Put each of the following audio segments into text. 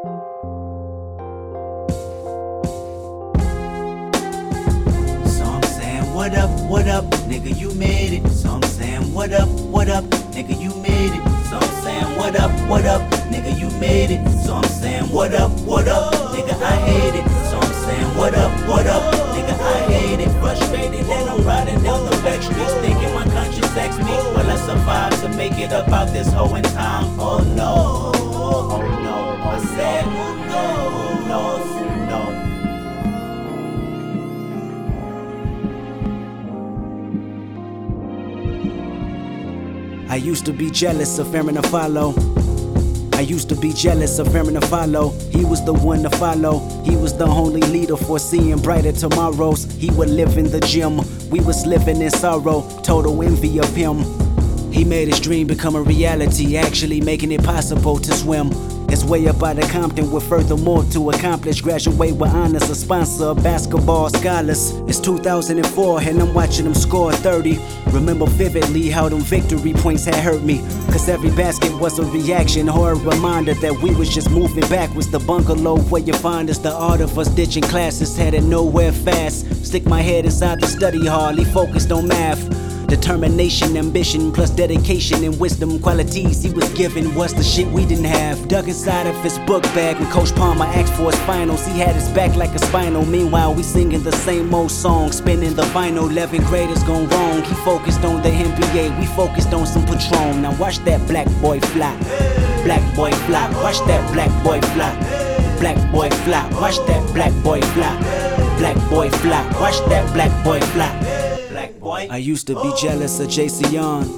What up, nigga, you made it. So I'm saying, what up, nigga, you made it. So I'm saying, what up, nigga, you made it. So I'm saying, what up, nigga, I hate it. So I'm saying, what up, nigga, I hate it. Frustrated and I'm riding down the back streets, thinking my conscience asks me, will I survive to make it up out this hoe in time? Oh no, I said, oh no. I used to be jealous of fearing to follow. I used to be jealous of fearing to follow. He was the one to follow. He was the only leader foreseeing brighter tomorrows. He would live in the gym. We was living in sorrow. Total envy of him. He made his dream become a reality, actually making it possible to swim his way up out of Compton with furthermore to accomplish. Graduate with honors, a sponsor of basketball scholars. It's 2004 and I'm watching him score 30. Remember vividly how them victory points had hurt me, cause every basket was a reaction or a reminder that we was just moving backwards. The bungalow where you find us, the art of us ditching classes, headed nowhere fast. Stick my head inside the study hall, he focused on math. Determination, ambition, plus dedication and wisdom, qualities he was given was the shit we didn't have. Dug inside of his book bag when Coach Palmer asked for his finals. He had his back like a spinal. Meanwhile, we singing the same old song, spinning the vinyl. 11th graders gone wrong. He focused on the NBA, we focused on some Patron. Now watch that black boy fly. Black boy fly. Watch that black boy fly. Black boy fly. Watch that black boy fly. Black boy fly. Watch that black boy fly. I used to be jealous of JC Young.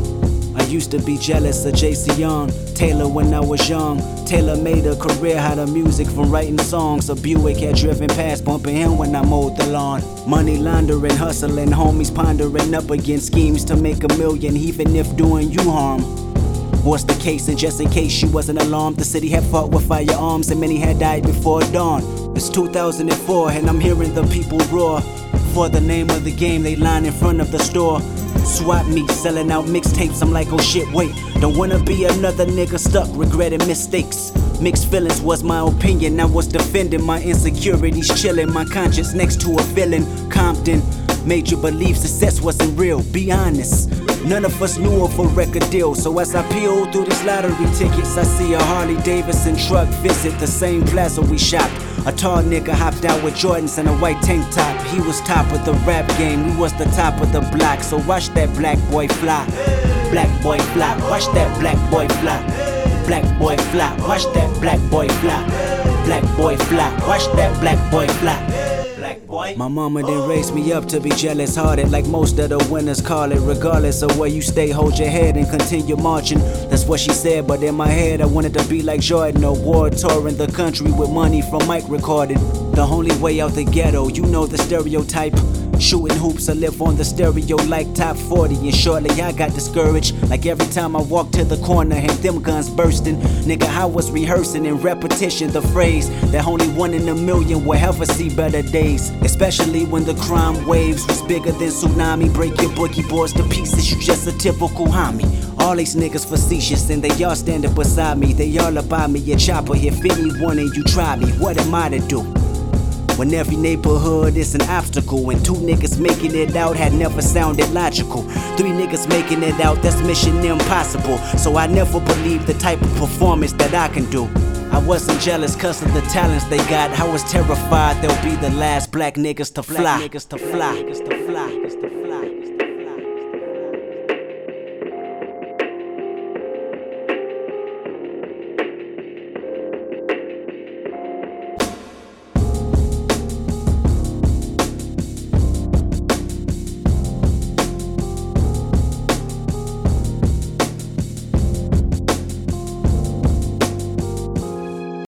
I used to be jealous of JC Young. Taylor when I was young. Taylor made a career out of music from writing songs. A Buick had driven past, bumping him when I mowed the lawn. Money laundering, hustling, homies pondering up against schemes to make $1 million, even if doing you harm was the case. And just in case you wasn't alarmed, the city had fought with firearms and many had died before dawn. It's 2004 and I'm hearing the people roar for the name of the game. They line in front of the store. Swap meet, selling out mixtapes. I'm like, oh shit, wait. Don't wanna be another nigga stuck regretting mistakes. Mixed feelings was my opinion. I was defending my insecurities, chilling my conscience next to a villain. Compton made you believe success wasn't real. Be honest, none of us knew of a record deal. So as I peel through these lottery tickets, I see a Harley Davidson truck visit the same plaza we shopped. A tall nigga hopped out with Jordans and a white tank top. He was top of the rap game, we was the top of the block. So watch that black boy fly. Black boy fly. Watch that black boy fly. Black boy fly. Watch that black boy fly. Black boy fly. Watch that black boy fly. My mama didn't raise me up to be jealous hearted like most of the winners call it. Regardless of where you stay, hold your head and continue marching. That's what she said, but in my head I wanted to be like Jordan. A war touring the country with money from mic recorded. The only way out the ghetto, you know the stereotype. Shooting hoops, I live on the stereo like top 40. And shortly I got discouraged, like every time I walked to the corner and them guns bursting. Nigga, I was rehearsing in repetition the phrase that only 1 in a million will ever see better days. Especially when the crime waves was bigger than tsunami. Break your boogie boards to pieces, you just a typical homie. All these niggas facetious and they all standing beside me. They all about me, a chopper if anyone and you try me. What am I to do? When every neighborhood is an obstacle, and 2 niggas making it out had never sounded logical. 3 niggas making it out, that's mission impossible. So I never believed the type of performance that I can do. I wasn't jealous cause of the talents they got. I was terrified they'll be the last black niggas to fly.